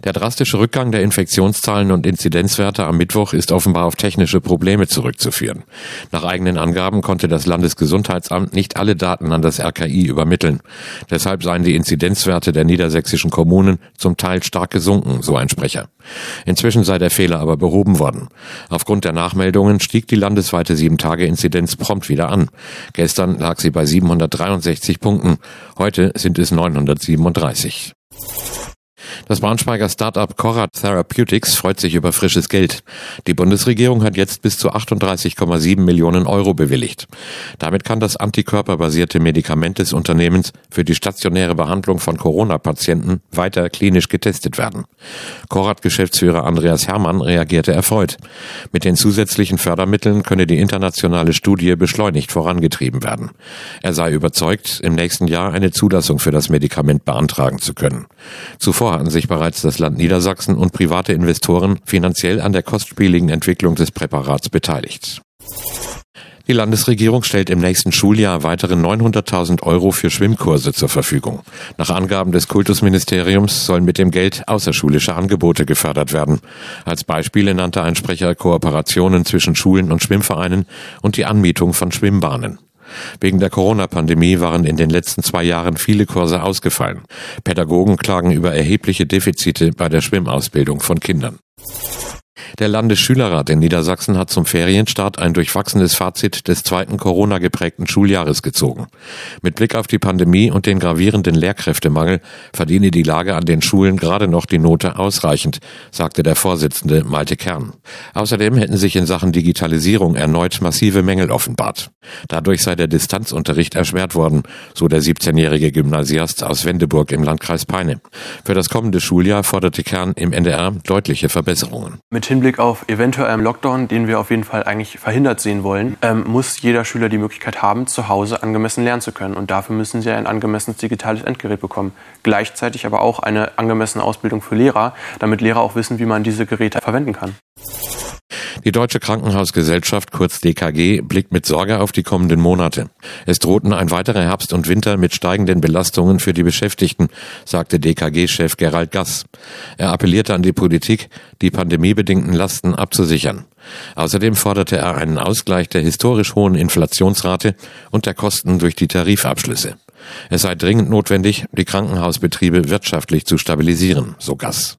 Der drastische Rückgang der Infektionszahlen und Inzidenzwerte am Mittwoch ist offenbar auf technische Probleme zurückzuführen. Nach eigenen Angaben konnte das Landesgesundheitsamt nicht alle Daten an das RKI übermitteln. Deshalb seien die Inzidenzwerte der niedersächsischen Kommunen zum Teil stark gesunken, so ein Sprecher. Inzwischen sei der Fehler aber behoben worden. Aufgrund der Nachmeldungen stieg die landesweite 7-Tage-Inzidenz prompt wieder an. Gestern lag sie bei 763 Punkten. Heute sind es 937. Das Braunschweiger Start-up Corad Therapeutics freut sich über frisches Geld. Die Bundesregierung hat jetzt bis zu 38,7 Millionen Euro bewilligt. Damit kann das antikörperbasierte Medikament des Unternehmens für die stationäre Behandlung von Corona-Patienten weiter klinisch getestet werden. Corad-Geschäftsführer Andreas Hermann reagierte erfreut. Mit den zusätzlichen Fördermitteln könne die internationale Studie beschleunigt vorangetrieben werden. Er sei überzeugt, im nächsten Jahr eine Zulassung für das Medikament beantragen zu können. Zuvor hatten sich bereits das Land Niedersachsen und private Investoren finanziell an der kostspieligen Entwicklung des Präparats beteiligt. Die Landesregierung stellt im nächsten Schuljahr weitere 900.000 Euro für Schwimmkurse zur Verfügung. Nach Angaben des Kultusministeriums sollen mit dem Geld außerschulische Angebote gefördert werden. Als Beispiele nannte ein Sprecher Kooperationen zwischen Schulen und Schwimmvereinen und die Anmietung von Schwimmbahnen. Wegen der Corona-Pandemie waren in den letzten 2 Jahren viele Kurse ausgefallen. Pädagogen klagen über erhebliche Defizite bei der Schwimmausbildung von Kindern. Der Landesschülerrat in Niedersachsen hat zum Ferienstart ein durchwachsenes Fazit des zweiten Corona-geprägten Schuljahres gezogen. Mit Blick auf die Pandemie und den gravierenden Lehrkräftemangel verdiene die Lage an den Schulen gerade noch die Note ausreichend, sagte der Vorsitzende Malte Kern. Außerdem hätten sich in Sachen Digitalisierung erneut massive Mängel offenbart. Dadurch sei der Distanzunterricht erschwert worden, so der 17-jährige Gymnasiast aus Wendeburg im Landkreis Peine. Für das kommende Schuljahr forderte Kern im NDR deutliche Verbesserungen. Mit Hinblick auf eventuellen Lockdown, den wir auf jeden Fall eigentlich verhindert sehen wollen, muss jeder Schüler die Möglichkeit haben, zu Hause angemessen lernen zu können. Und dafür müssen sie ein angemessenes digitales Endgerät bekommen. Gleichzeitig aber auch eine angemessene Ausbildung für Lehrer, damit Lehrer auch wissen, wie man diese Geräte verwenden kann. Die Deutsche Krankenhausgesellschaft, kurz DKG, blickt mit Sorge auf die kommenden Monate. Es drohten ein weiterer Herbst und Winter mit steigenden Belastungen für die Beschäftigten, sagte DKG-Chef Gerald Gass. Er appellierte an die Politik, die pandemiebedingten Lasten abzusichern. Außerdem forderte er einen Ausgleich der historisch hohen Inflationsrate und der Kosten durch die Tarifabschlüsse. Es sei dringend notwendig, die Krankenhausbetriebe wirtschaftlich zu stabilisieren, so Gass.